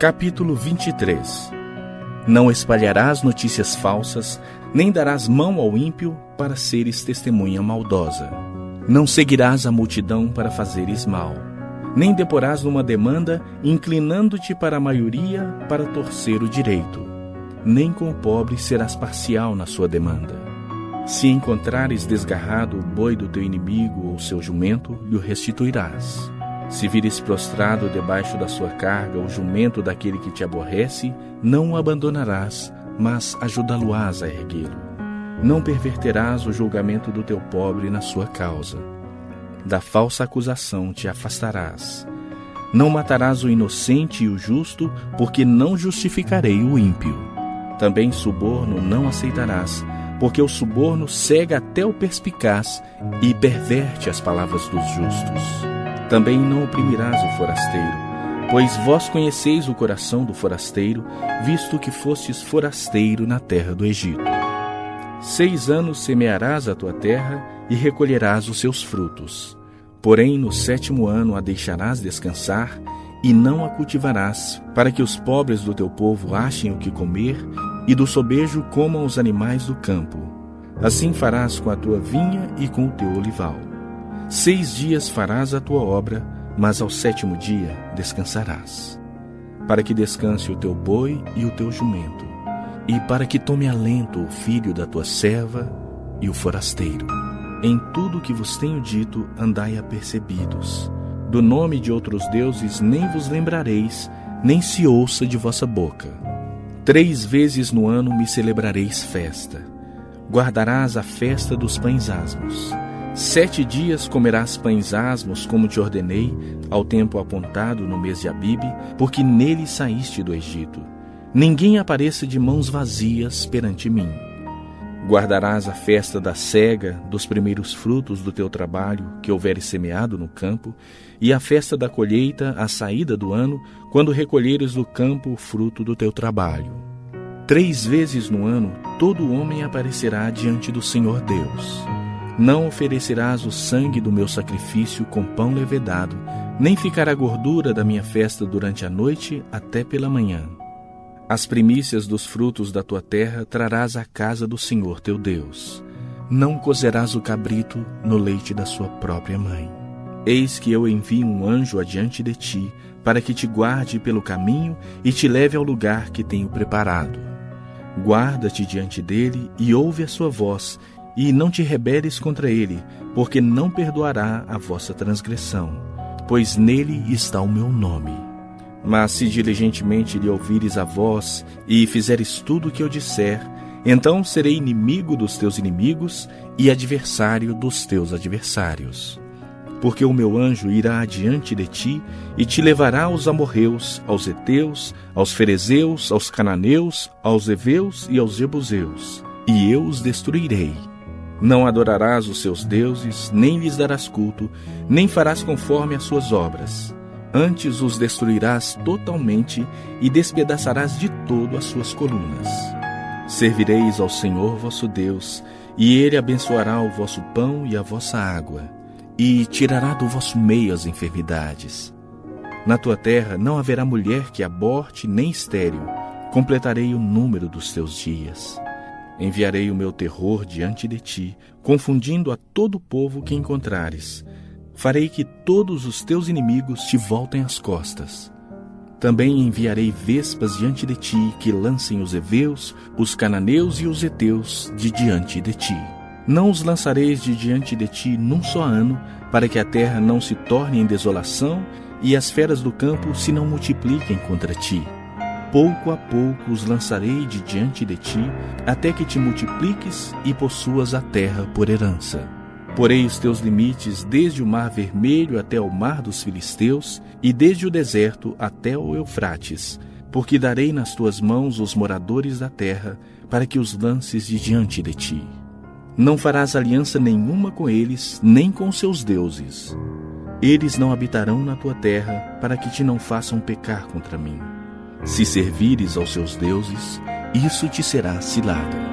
Capítulo 23. Não espalharás notícias falsas, nem darás mão ao ímpio para seres testemunha maldosa. Não seguirás a multidão para fazeres mal, nem deporás numa demanda, inclinando-te para a maioria para torcer o direito. Nem com o pobre serás parcial na sua demanda. Se encontrares desgarrado o boi do teu inimigo ou seu jumento, lhe o restituirás. Se vires prostrado debaixo da sua carga o jumento daquele que te aborrece, não o abandonarás, mas ajudá-lo-ás a erguê-lo. Não perverterás o julgamento do teu pobre na sua causa. Da falsa acusação te afastarás. Não matarás o inocente e o justo, porque não justificarei o ímpio. Também suborno não aceitarás, porque o suborno cega até o perspicaz e perverte as palavras dos justos. Também não oprimirás o forasteiro, pois vós conheceis o coração do forasteiro, visto que fostes forasteiro na terra do Egito. 6 anos semearás a tua terra e recolherás os seus frutos. Porém, no 7º ano a deixarás descansar e não a cultivarás, para que os pobres do teu povo achem o que comer e do sobejo comam os animais do campo. Assim farás com a tua vinha e com o teu olival. 6 dias farás a tua obra, mas ao 7º dia descansarás. Para que descanse o teu boi e o teu jumento, e para que tome alento o filho da tua serva e o forasteiro. Em tudo o que vos tenho dito, andai apercebidos. Do nome de outros deuses nem vos lembrareis, nem se ouça de vossa boca. 3 vezes no ano me celebrareis festa. Guardarás a festa dos pães asmos. 7 dias comerás pães asmos, como te ordenei, ao tempo apontado no mês de Abibe, porque nele saíste do Egito. Ninguém apareça de mãos vazias perante mim. Guardarás a festa da cega, dos primeiros frutos do teu trabalho, que houveres semeado no campo, e a festa da colheita, à saída do ano, quando recolheres do campo o fruto do teu trabalho. 3 vezes no ano, todo homem aparecerá diante do Senhor Deus. Não oferecerás o sangue do meu sacrifício com pão levedado, nem ficará gordura da minha festa durante a noite até pela manhã. As primícias dos frutos da tua terra trarás à casa do Senhor teu Deus. Não cozerás o cabrito no leite da sua própria mãe. Eis que eu envio um anjo adiante de ti, para que te guarde pelo caminho e te leve ao lugar que tenho preparado. Guarda-te diante dele e ouve a sua voz, e não te rebeles contra ele, porque não perdoará a vossa transgressão, pois nele está o meu nome. Mas se diligentemente lhe ouvires a voz e fizeres tudo o que eu disser, então serei inimigo dos teus inimigos e adversário dos teus adversários. Porque o meu anjo irá adiante de ti e te levará aos amorreus, aos heteus, aos ferezeus, aos cananeus, aos heveus e aos jebuseus, e eu os destruirei. Não adorarás os seus deuses, nem lhes darás culto, nem farás conforme as suas obras. Antes os destruirás totalmente e despedaçarás de todo as suas colunas. Servireis ao Senhor vosso Deus, e Ele abençoará o vosso pão e a vossa água, e tirará do vosso meio as enfermidades. Na tua terra não haverá mulher que aborte nem estéril. Completarei o número dos teus dias. Enviarei o meu terror diante de ti, confundindo a todo o povo que encontrares. Farei que todos os teus inimigos te voltem as costas. Também enviarei vespas diante de ti, que lancem os heveus, os cananeus e os heteus de diante de ti. Não os lançareis de diante de ti num só ano, para que a terra não se torne em desolação e as feras do campo se não multipliquem contra ti. Pouco a pouco os lançarei de diante de ti, até que te multipliques e possuas a terra por herança. Porei os teus limites desde o mar vermelho até o mar dos filisteus, e desde o deserto até o Eufrates, porque darei nas tuas mãos os moradores da terra, para que os lances de diante de ti. Não farás aliança nenhuma com eles, nem com seus deuses. Eles não habitarão na tua terra, para que te não façam pecar contra mim. Se servires aos seus deuses, isso te será cilada.